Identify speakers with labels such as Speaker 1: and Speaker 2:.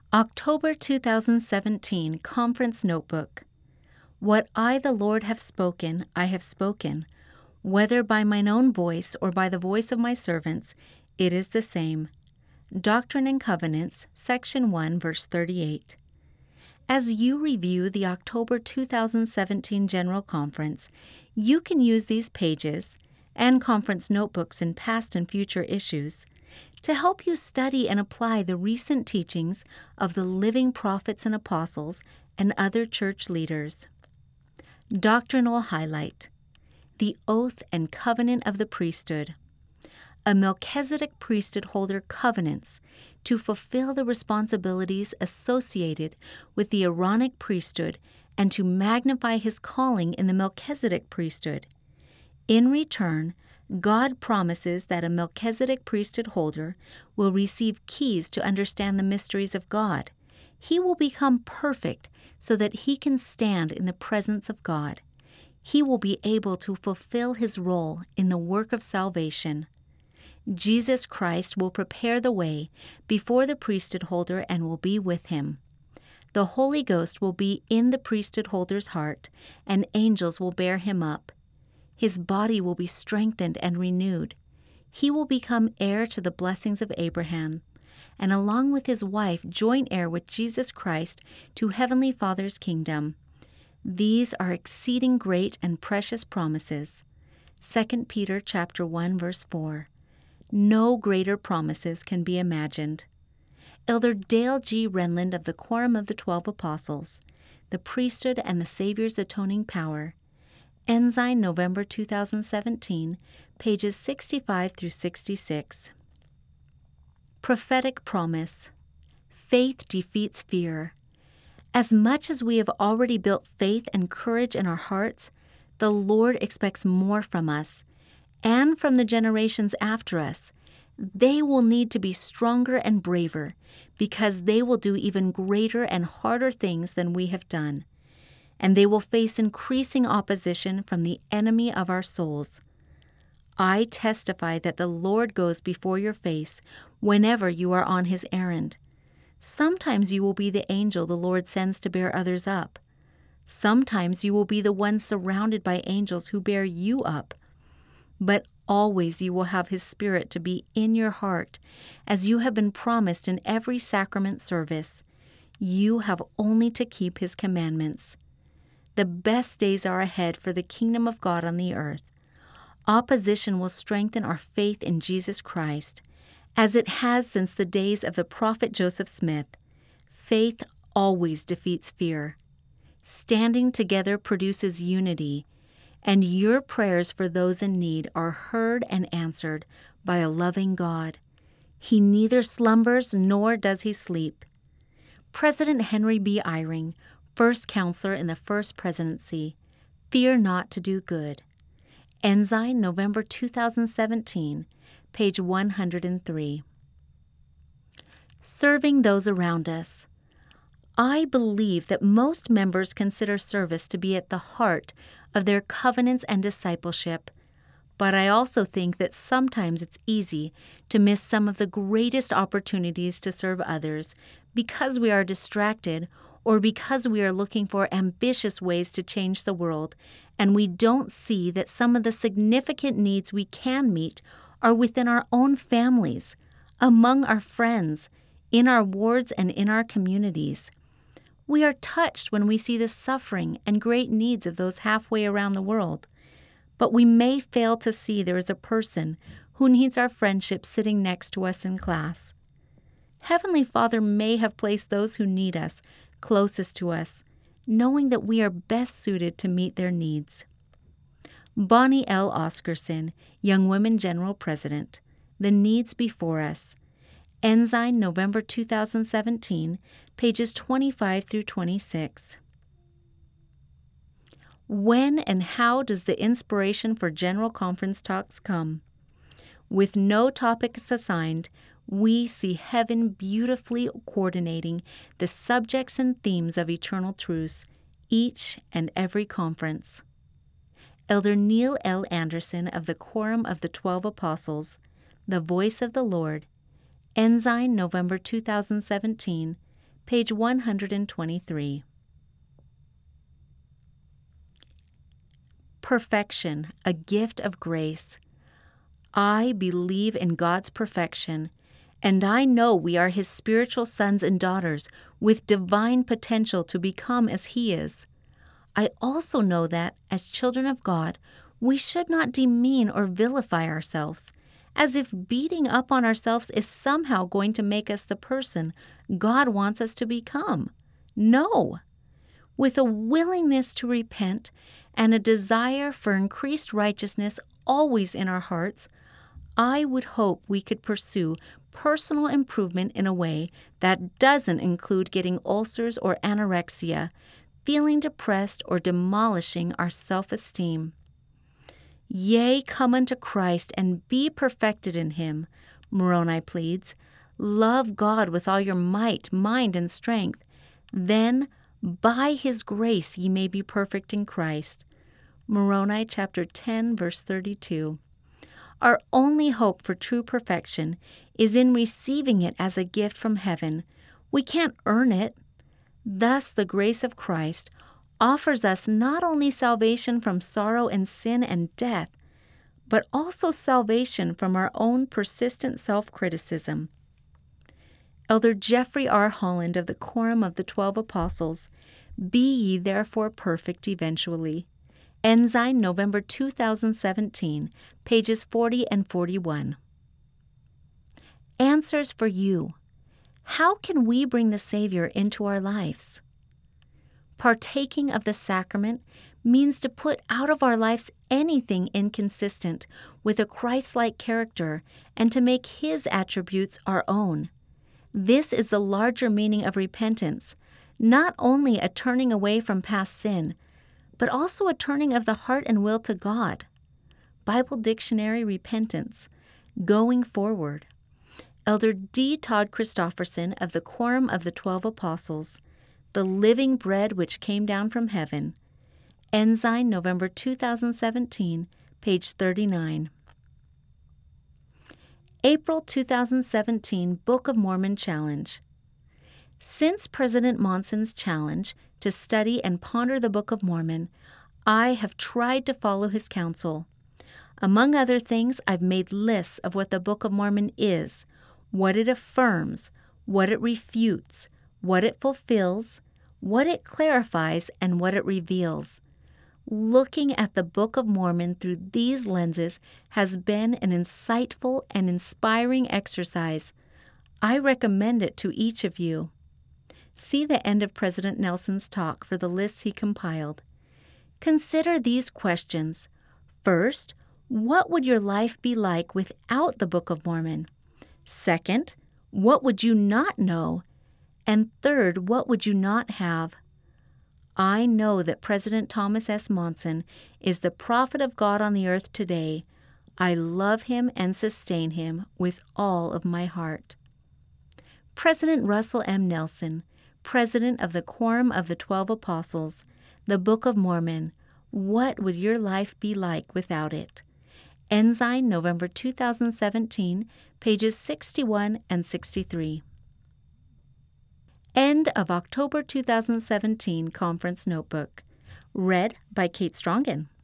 Speaker 1: October 2017 Conference Notebook. What I, the Lord, have spoken, I have spoken. Whether by mine own voice or by the voice of my servants, it is the same. Doctrine and Covenants, Section 1, verse 38. As you review the October 2017 General Conference, you can use these pages and conference notebooks in past and future issues to help you study and apply the recent teachings of the living prophets and apostles and other church leaders. Doctrinal highlight: the oath and covenant of the priesthood. A Melchizedek priesthood holder covenants to fulfill the responsibilities associated with the Aaronic priesthood and to magnify his calling in the Melchizedek priesthood. In return, God promises that a Melchizedek priesthood holder will receive keys to understand the mysteries of God. He will become perfect so that he can stand in the presence of God. He will be able to fulfill his role in the work of salvation. Jesus Christ will prepare the way before the priesthood holder and will be with him. The Holy Ghost will be in the priesthood holder's heart, and angels will bear him up. His body will be strengthened and renewed. He will become heir to the blessings of Abraham, and along with his wife, joint heir with Jesus Christ to Heavenly Father's kingdom. These are exceeding great and precious promises. 2 Peter chapter 1, verse 4. No greater promises can be imagined. Elder Dale G. Renlund of the Quorum of the 12 Apostles, The Priesthood and the Savior's Atoning Power. Ensign, November 2017, pages 65 through 66. Prophetic promise. Faith defeats fear. As much as we have already built faith and courage in our hearts, the Lord expects more from us and from the generations after us. They will need to be stronger and braver because they will do even greater and harder things than we have done. And they will face increasing opposition from the enemy of our souls. I testify that the Lord goes before your face whenever you are on his errand. Sometimes you will be the angel the Lord sends to bear others up. Sometimes you will be the one surrounded by angels who bear you up. But always you will have his Spirit to be in your heart, as you have been promised in every sacrament service. You have only to keep his commandments. The best days are ahead for the kingdom of God on the earth. Opposition will strengthen our faith in Jesus Christ, as it has since the days of the prophet Joseph Smith. Faith always defeats fear. Standing together produces unity, and your prayers for those in need are heard and answered by a loving God. He neither slumbers nor does he sleep. President Henry B. Eyring, First Counselor in the First Presidency, Fear Not to Do Good. Ensign, November 2017, page 103. Serving those around us. I believe that most members consider service to be at the heart of their covenants and discipleship, but I also think that sometimes it's easy to miss some of the greatest opportunities to serve others because we are distracted or because we are looking for ambitious ways to change the world, and we don't see that some of the significant needs we can meet are within our own families, among our friends, in our wards, and in our communities. We are touched when we see the suffering and great needs of those halfway around the world, but we may fail to see there is a person who needs our friendship sitting next to us in class. Heavenly Father may have placed those who need us closest to us, knowing that we are best suited to meet their needs. Bonnie L. Oscarson, Young Women General President, The Needs Before Us. Ensign, November 2017, pages 25 through 26. When and how does the inspiration for General Conference talks come? With no topics assigned, we see heaven beautifully coordinating the subjects and themes of eternal truths, each and every conference. Elder Neil L. Anderson of the Quorum of the 12 Apostles, The Voice of the Lord, Ensign, November 2017, page 123. Perfection, a gift of grace. I believe in God's perfection, and I know we are His spiritual sons and daughters with divine potential to become as He is. I also know that, as children of God, we should not demean or vilify ourselves, as if beating up on ourselves is somehow going to make us the person God wants us to become. No! With a willingness to repent and a desire for increased righteousness always in our hearts, I would hope we could pursue personal improvement in a way that doesn't include getting ulcers or anorexia, feeling depressed, or demolishing our self-esteem. Yea, come unto Christ and be perfected in Him, Moroni pleads. Love God with all your might, mind, and strength. Then, by His grace ye may be perfect in Christ. Moroni chapter 10, verse 32. Our only hope for true perfection is in receiving it as a gift from heaven. We can't earn it. Thus, the grace of Christ offers us not only salvation from sorrow and sin and death, but also salvation from our own persistent self-criticism. Elder Jeffrey R. Holland of the Quorum of the 12 Apostles, Be ye therefore perfect eventually. Ensign, November 2017, pages 40 and 41. Answers for you. How can we bring the Savior into our lives? Partaking of the sacrament means to put out of our lives anything inconsistent with a Christ-like character and to make His attributes our own. This is the larger meaning of repentance, not only a turning away from past sin, but also a turning of the heart and will to God. Bible Dictionary Repentance, Going Forward. Elder D. Todd Christofferson of the Quorum of the 12 Apostles, The Living Bread Which Came Down from Heaven. Ensign, November 2017, page 39. April 2017 Book of Mormon Challenge. Since President Monson's challenge to study and ponder the Book of Mormon, I have tried to follow his counsel. Among other things, I've made lists of what the Book of Mormon is, what it affirms, what it refutes, what it fulfills, what it clarifies, and what it reveals. Looking at the Book of Mormon through these lenses has been an insightful and inspiring exercise. I recommend it to each of you. See the end of President Nelson's talk for the lists he compiled. Consider these questions. First, what would your life be like without the Book of Mormon? Second, what would you not know? And third, what would you not have? I know that President Thomas S. Monson is the prophet of God on the earth today. I love him and sustain him with all of my heart. President Russell M. Nelson, President of the Quorum of the 12 Apostles, the Book of Mormon, what would your life be like without it? Ensign, November 2017, pages 61 and 63. End of October 2017 Conference Notebook. Read by Kate Strongen.